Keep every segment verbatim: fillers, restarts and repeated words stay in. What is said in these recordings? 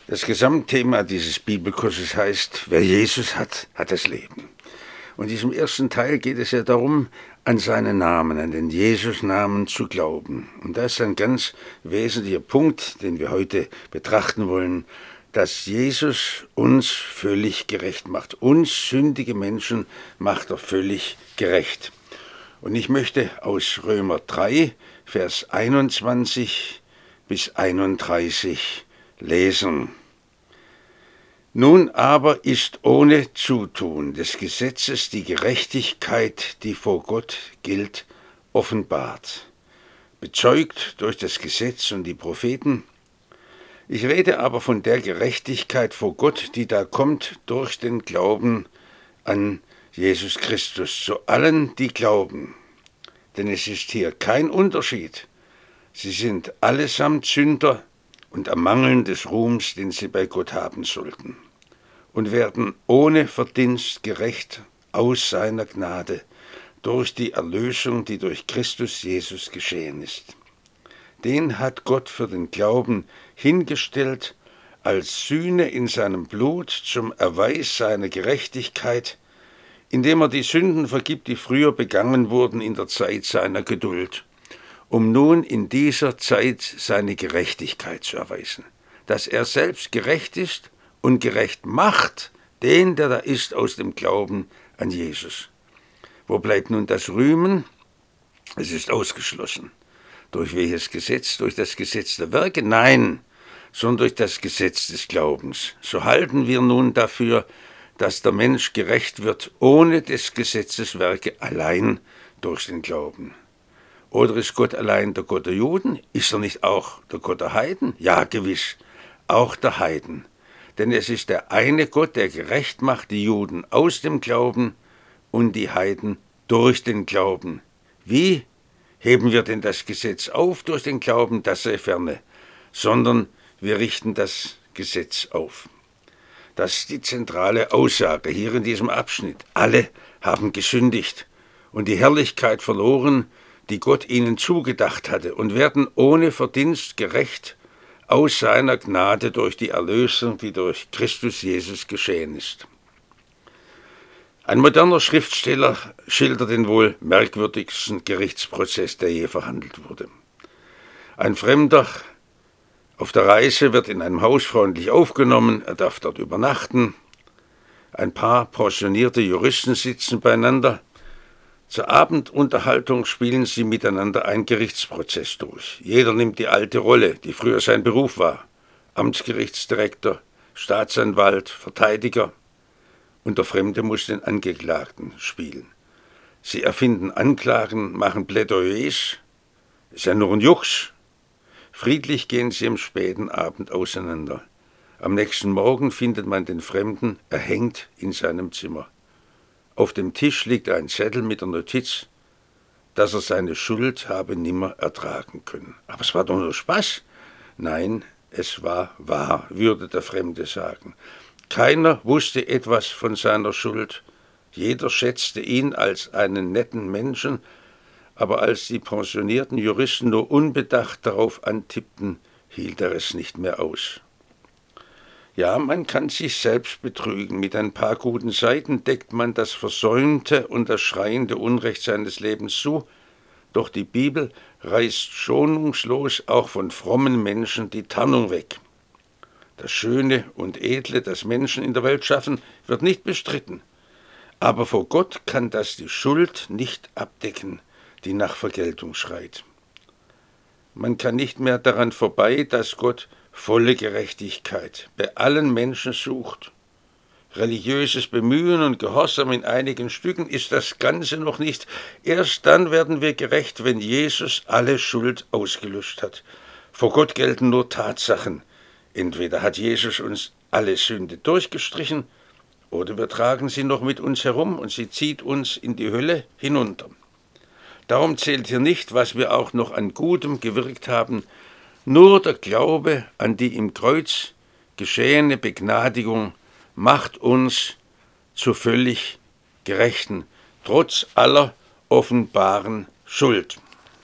Das Gesamtthema dieses Bibelkurses heißt, wer Jesus hat, hat das Leben. Und in diesem ersten Teil geht es ja darum, an seinen Namen, an den Jesus-Namen zu glauben. Und das ist ein ganz wesentlicher Punkt, den wir heute betrachten wollen, dass Jesus uns völlig gerecht macht. Uns sündige Menschen macht er völlig gerecht. Und ich möchte aus Römer drei, Vers einundzwanzig bis einunddreißig lesen. Nun aber ist ohne Zutun des Gesetzes die Gerechtigkeit, die vor Gott gilt, offenbart, bezeugt durch das Gesetz und die Propheten. Ich rede aber von der Gerechtigkeit vor Gott, die da kommt durch den Glauben an Jesus Christus, zu allen, die glauben. Denn es ist hier kein Unterschied. Sie sind allesamt Sünder und ermangeln des Ruhms, den sie bei Gott haben sollten, und werden ohne Verdienst gerecht aus seiner Gnade durch die Erlösung, die durch Christus Jesus geschehen ist. Den hat Gott für den Glauben hingestellt als Sühne in seinem Blut zum Erweis seiner Gerechtigkeit, indem er die Sünden vergibt, die früher begangen wurden in der Zeit seiner Geduld, um nun in dieser Zeit seine Gerechtigkeit zu erweisen, dass er selbst gerecht ist und gerecht macht den, der da ist, aus dem Glauben an Jesus. Wo bleibt nun das Rühmen? Es ist ausgeschlossen. Durch welches Gesetz? Durch das Gesetz der Werke? Nein, sondern durch das Gesetz des Glaubens. So halten wir nun dafür, dass der Mensch gerecht wird ohne des Gesetzes Werke, allein durch den Glauben. Oder ist Gott allein der Gott der Juden? Ist er nicht auch der Gott der Heiden? Ja, gewiss, auch der Heiden. Denn es ist der eine Gott, der gerecht macht die Juden aus dem Glauben und die Heiden durch den Glauben. Wie heben wir denn das Gesetz auf durch den Glauben? Das sei ferne, sondern wir richten das Gesetz auf. Das ist die zentrale Aussage hier in diesem Abschnitt. Alle haben gesündigt und die Herrlichkeit verloren, die Gott ihnen zugedacht hatte, und werden ohne Verdienst gerecht aus seiner Gnade durch die Erlösung, die durch Christus Jesus geschehen ist. Ein moderner Schriftsteller schildert den wohl merkwürdigsten Gerichtsprozess, der je verhandelt wurde. Ein Fremder auf der Reise wird in einem Haus freundlich aufgenommen, er darf dort übernachten. Ein paar pensionierte Juristen sitzen beieinander. Zur Abendunterhaltung spielen sie miteinander einen Gerichtsprozess durch. Jeder nimmt die alte Rolle, die früher sein Beruf war. Amtsgerichtsdirektor, Staatsanwalt, Verteidiger. Und der Fremde muss den Angeklagten spielen. Sie erfinden Anklagen, machen Plädoyers. Ist ja nur ein Jux. Friedlich gehen sie am späten Abend auseinander. Am nächsten Morgen findet man den Fremden erhängt in seinem Zimmer. Auf dem Tisch liegt ein Zettel mit der Notiz, dass er seine Schuld habe nimmer ertragen können. Aber es war doch nur Spaß. Nein, es war wahr, würde der Fremde sagen. Keiner wusste etwas von seiner Schuld. Jeder schätzte ihn als einen netten Menschen, aber als die pensionierten Juristen nur unbedacht darauf antippten, hielt er es nicht mehr aus. Ja, man kann sich selbst betrügen. Mit ein paar guten Seiten deckt man das versäumte und das schreiende Unrecht seines Lebens zu. Doch die Bibel reißt schonungslos auch von frommen Menschen die Tarnung weg. Das Schöne und Edle, das Menschen in der Welt schaffen, wird nicht bestritten. Aber vor Gott kann das die Schuld nicht abdecken, die nach Vergeltung schreit. Man kann nicht mehr daran vorbei, dass Gott volle Gerechtigkeit bei allen Menschen sucht. Religiöses Bemühen und Gehorsam in einigen Stücken ist das Ganze noch nicht. Erst dann werden wir gerecht, wenn Jesus alle Schuld ausgelöscht hat. Vor Gott gelten nur Tatsachen. Entweder hat Jesus uns alle Sünde durchgestrichen, oder wir tragen sie noch mit uns herum und sie zieht uns in die Hölle hinunter. Darum zählt hier nicht, was wir auch noch an Gutem gewirkt haben, nur der Glaube an die im Kreuz geschehene Begnadigung macht uns zu völlig Gerechten, trotz aller offenbaren Schuld.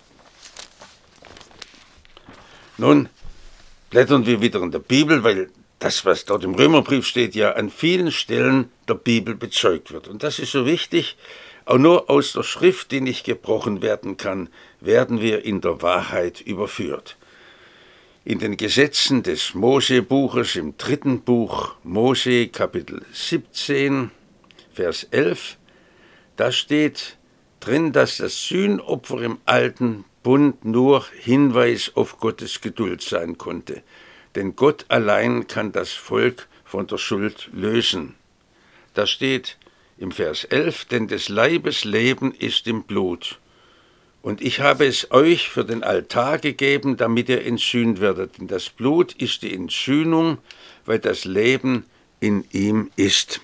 Nun blättern wir wieder in der Bibel, weil das, was dort im Römerbrief steht, ja an vielen Stellen der Bibel bezeugt wird. Und das ist so wichtig. Auch nur aus der Schrift, die nicht gebrochen werden kann, werden wir in der Wahrheit überführt. In den Gesetzen des Mose-Buches, im dritten Buch Mose, Kapitel siebzehn, Vers elf, da steht drin, dass das Sühnopfer im alten Bund nur Hinweis auf Gottes Geduld sein konnte. Denn Gott allein kann das Volk von der Schuld lösen. Da steht im Vers elf, denn des Leibes Leben ist im Blut. Und ich habe es euch für den Altar gegeben, damit ihr entsühnt werdet. Denn das Blut ist die Entsühnung, weil das Leben in ihm ist.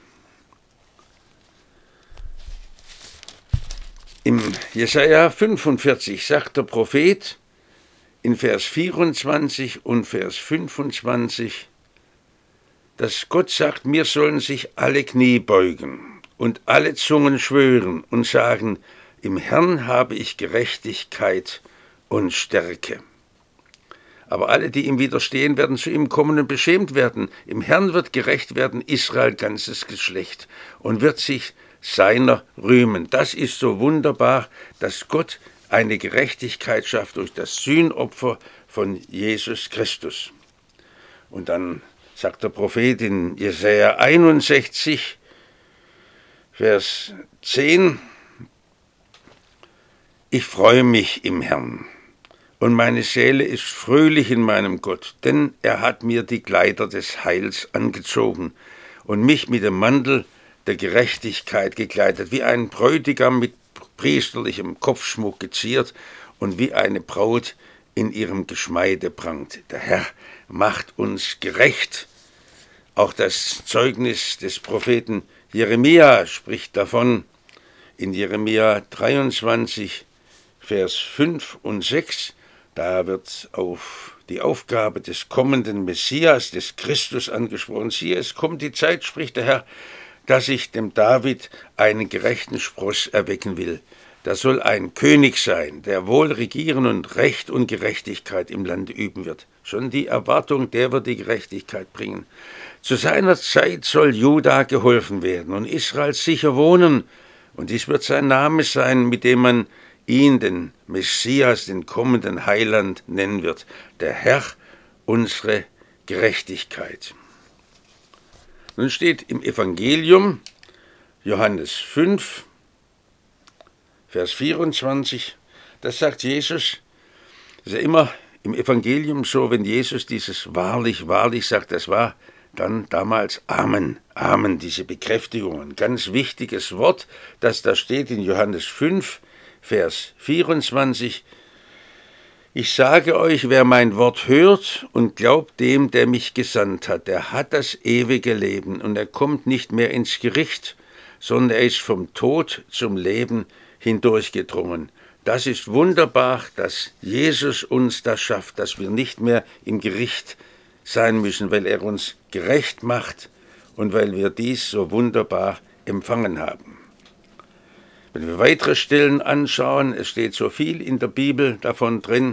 Im Jesaja fünfundvierzig sagt der Prophet in Vers vierundzwanzig und Vers fünfundzwanzig, dass Gott sagt, mir sollen sich alle Knie beugen und alle Zungen schwören und sagen, im Herrn habe ich Gerechtigkeit und Stärke. Aber alle, die ihm widerstehen, werden zu ihm kommen und beschämt werden. Im Herrn wird gerecht werden Israel ganzes Geschlecht und wird sich seiner rühmen. Das ist so wunderbar, dass Gott eine Gerechtigkeit schafft durch das Sühnopfer von Jesus Christus. Und dann sagt der Prophet in Jesaja einundsechzig, Vers zehn, ich freue mich im Herrn und meine Seele ist fröhlich in meinem Gott, denn er hat mir die Kleider des Heils angezogen und mich mit dem Mantel der Gerechtigkeit gekleidet, wie ein Bräutigam mit priesterlichem Kopfschmuck geziert und wie eine Braut in ihrem Geschmeide prangt. Der Herr macht uns gerecht. Auch das Zeugnis des Propheten Jeremia spricht davon in Jeremia dreiundzwanzig, Vers fünf und sechs. Da wird auf die Aufgabe des kommenden Messias, des Christus angesprochen. Siehe, es kommt die Zeit, spricht der Herr, dass ich dem David einen gerechten Spross erwecken will. Das soll ein König sein, der wohl regieren und Recht und Gerechtigkeit im Lande üben wird. Schon die Erwartung, der wird die Gerechtigkeit bringen. Zu seiner Zeit soll Juda geholfen werden und Israel sicher wohnen. Und dies wird sein Name sein, mit dem man ihn, den Messias, den kommenden Heiland, nennen wird. Der Herr, unsere Gerechtigkeit. Nun steht im Evangelium, Johannes fünf, Vers vierundzwanzig, das sagt Jesus, das ist ja immer im Evangelium so, wenn Jesus dieses wahrlich, wahrlich sagt, das war dann damals Amen, Amen, diese Bekräftigung. Ein ganz wichtiges Wort, das da steht in Johannes fünf, Vers vierundzwanzig. Ich sage euch, wer mein Wort hört und glaubt dem, der mich gesandt hat, der hat das ewige Leben und er kommt nicht mehr ins Gericht, sondern er ist vom Tod zum Leben hindurchgedrungen. Das ist wunderbar, dass Jesus uns das schafft, dass wir nicht mehr im Gericht sein müssen, weil er uns gerecht macht und weil wir dies so wunderbar empfangen haben. Wenn wir weitere Stellen anschauen, es steht so viel in der Bibel davon drin,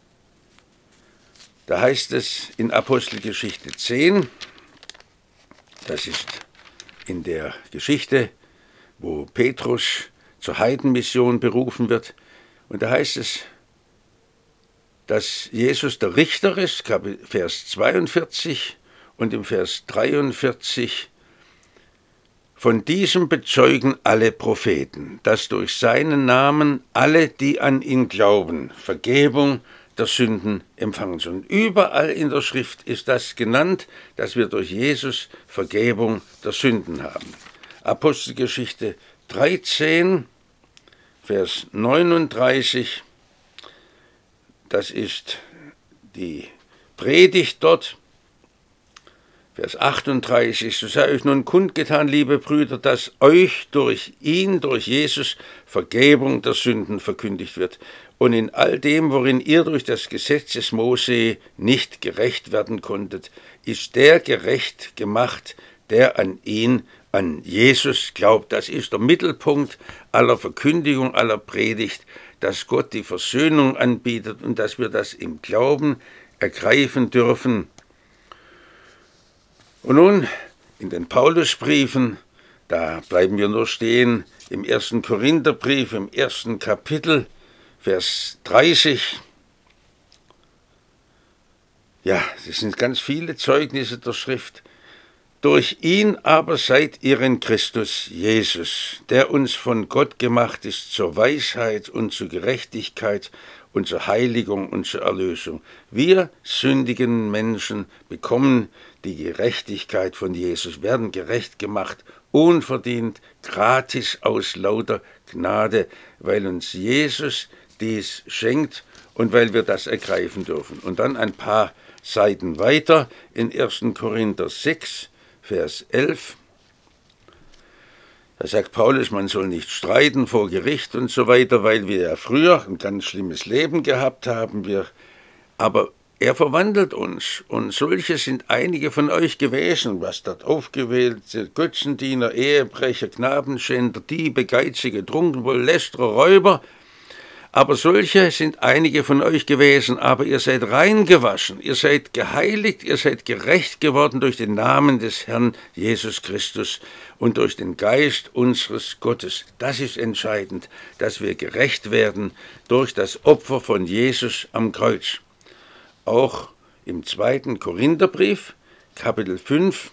da heißt es in Apostelgeschichte zehn, das ist in der Geschichte, wo Petrus zur Heidenmission berufen wird, und da heißt es, dass Jesus der Richter ist, Vers zweiundvierzig und im Vers dreiundvierzig, von diesem bezeugen alle Propheten, dass durch seinen Namen alle, die an ihn glauben, Vergebung der Sünden empfangen sollen. Überall in der Schrift ist das genannt, dass wir durch Jesus Vergebung der Sünden haben. Apostelgeschichte dreizehn, Vers neununddreißig, das ist die Predigt dort. Vers achtunddreißig, so sei euch nun kundgetan, liebe Brüder, dass euch durch ihn, durch Jesus, Vergebung der Sünden verkündigt wird. Und in all dem, worin ihr durch das Gesetz des Mose nicht gerecht werden konntet, ist der gerecht gemacht, der an ihn, an Jesus glaubt. Das ist der Mittelpunkt aller Verkündigung, aller Predigt, dass Gott die Versöhnung anbietet und dass wir das im Glauben ergreifen dürfen. Und nun in den Paulusbriefen, da bleiben wir nur stehen im ersten Korintherbrief, im ersten Kapitel, Vers dreißig. Ja, das sind ganz viele Zeugnisse der Schrift. Durch ihn aber seid ihr in Christus Jesus, der uns von Gott gemacht ist zur Weisheit und zur Gerechtigkeit und zur Heiligung und zur Erlösung. Wir sündigen Menschen bekommen die Gerechtigkeit von Jesus, werden gerecht gemacht, unverdient, gratis aus lauter Gnade, weil uns Jesus dies schenkt und weil wir das ergreifen dürfen. Und dann ein paar Seiten weiter in ersten Korinther sechs, Vers elf. Da sagt Paulus, man soll nicht streiten vor Gericht und so weiter, weil wir ja früher ein ganz schlimmes Leben gehabt haben. Wir, aber er verwandelt uns und solche sind einige von euch gewesen, was dort aufgewählt sind: Götzendiener, Ehebrecher, Knabenschänder, Diebe, Geizige, Trunkenbold, Lästerer, Räuber. Aber solche sind einige von euch gewesen, aber ihr seid reingewaschen, ihr seid geheiligt, ihr seid gerecht geworden durch den Namen des Herrn Jesus Christus und durch den Geist unseres Gottes. Das ist entscheidend, dass wir gerecht werden durch das Opfer von Jesus am Kreuz. Auch im zweiten Korintherbrief, Kapitel fünf,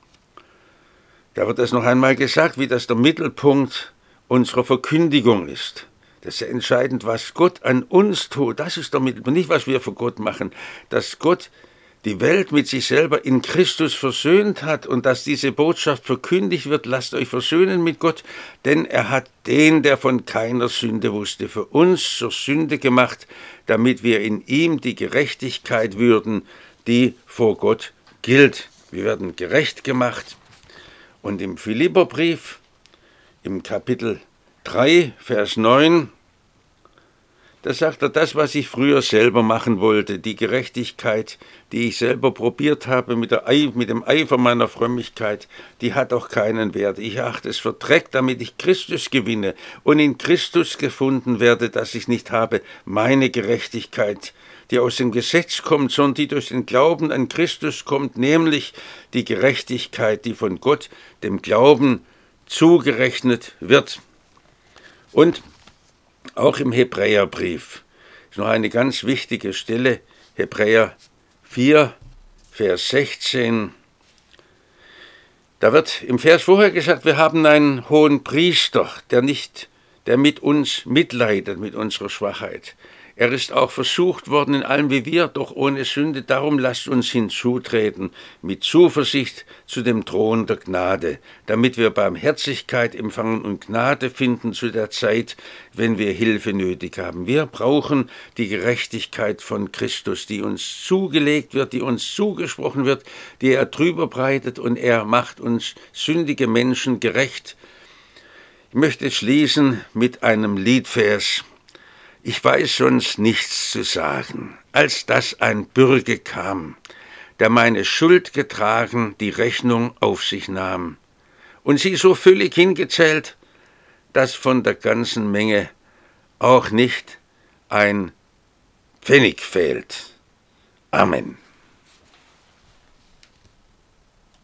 da wird das noch einmal gesagt, wie das der Mittelpunkt unserer Verkündigung ist. Das ist entscheidend, was Gott an uns tut. Das ist der Mittelpunkt, nicht was wir für Gott machen. Dass Gott die Welt mit sich selber in Christus versöhnt hat und dass diese Botschaft verkündigt wird: Lasst euch versöhnen mit Gott, denn er hat den, der von keiner Sünde wusste, für uns zur Sünde gemacht, damit wir in ihm die Gerechtigkeit würden, die vor Gott gilt. Wir werden gerecht gemacht. Und im Philipperbrief, im Kapitel drei, Vers neun, da sagt er, das, was ich früher selber machen wollte, die Gerechtigkeit, die ich selber probiert habe mit, der, mit dem Eifer meiner Frömmigkeit, die hat auch keinen Wert. Ich achte es für Dreck, damit ich Christus gewinne und in Christus gefunden werde, dass ich nicht habe meine Gerechtigkeit, die aus dem Gesetz kommt, sondern die durch den Glauben an Christus kommt, nämlich die Gerechtigkeit, die von Gott dem Glauben zugerechnet wird. Und auch im Hebräerbrief ist noch eine ganz wichtige Stelle, Hebräer vier, Vers sechzehn. Da wird im Vers vorher gesagt, wir haben einen hohen Priester, der nicht, der mit uns mitleidet, mit unserer Schwachheit. Er ist auch versucht worden in allem wie wir, doch ohne Sünde. Darum lasst uns hinzutreten mit Zuversicht zu dem Thron der Gnade, damit wir Barmherzigkeit empfangen und Gnade finden zu der Zeit, wenn wir Hilfe nötig haben. Wir brauchen die Gerechtigkeit von Christus, die uns zugelegt wird, die uns zugesprochen wird, die er drüber breitet, und er macht uns sündige Menschen gerecht. Ich möchte schließen mit einem Liedvers. Ich weiß sonst nichts zu sagen, als dass ein Bürge kam, der meine Schuld getragen, die Rechnung auf sich nahm und sie so völlig hingezählt, dass von der ganzen Menge auch nicht ein Pfennig fehlt. Amen.